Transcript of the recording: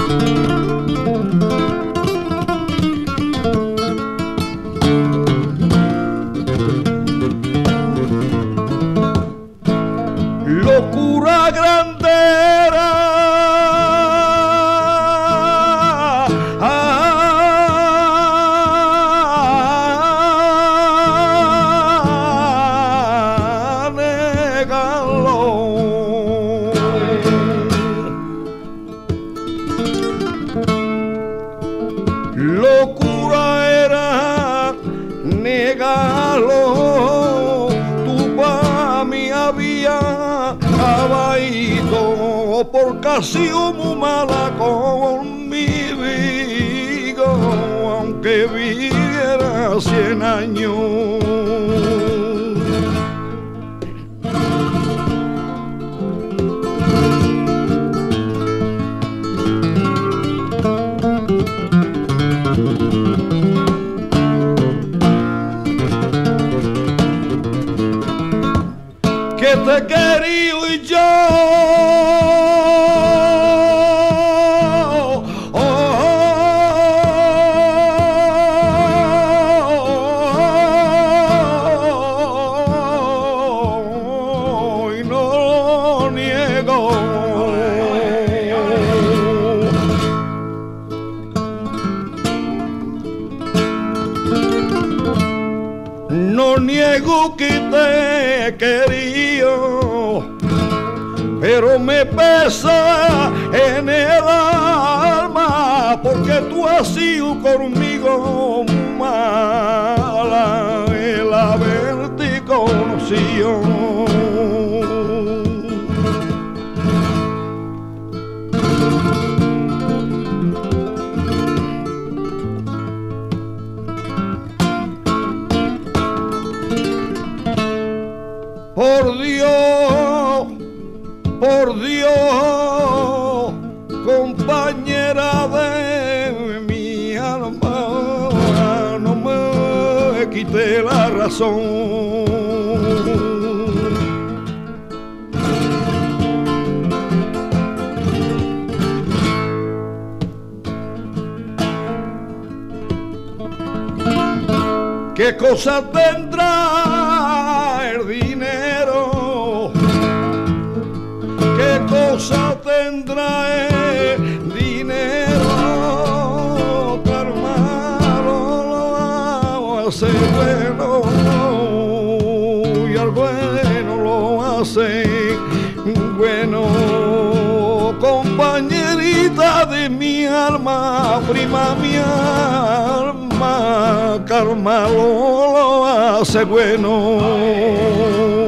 Locura grandera, negalo. Locura era negalo, tú pa' mí había abaído por casi muy mala conmigo, aunque viviera 100 años. Que te quería y yo, y no lo niego. No niego que te quería, pero me pesa en el alma porque tú has sido conmigo mala el haberte conocido. Por Dios, compañera de mi alma, no me quite la razón. ¿Qué cosa tendrá el dinero? ¿Qué cosa tendrá el dinero? Carmelo lo hace bueno y al bueno lo hace bueno. Compañerita de mi alma, prima mi alma, Carmelo lo hace bueno.